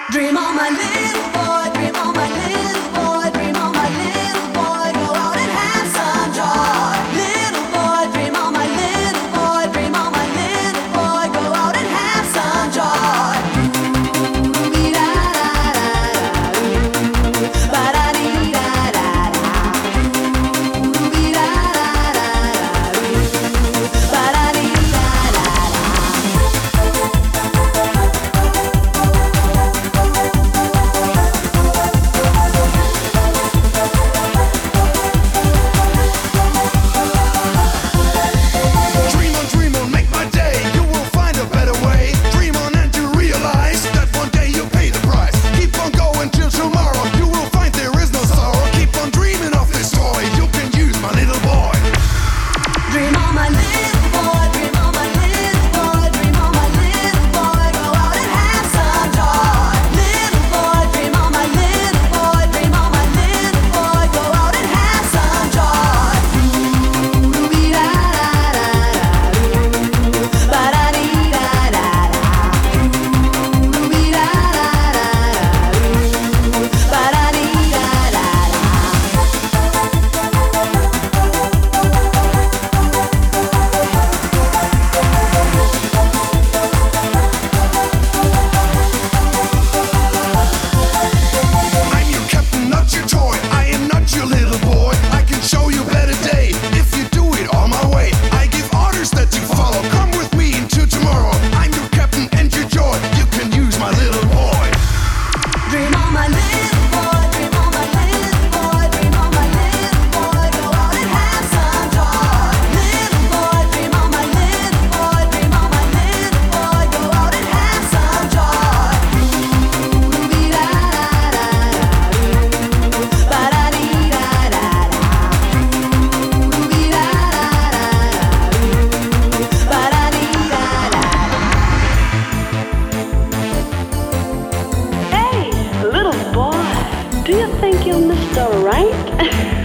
Dream on my little boy, dream on my little boy, dream on my little boy, go out and have some joy. Little boy, dream on my little boy, dream on my little boy, go out and have some joy. Do you think you're Mr. Right?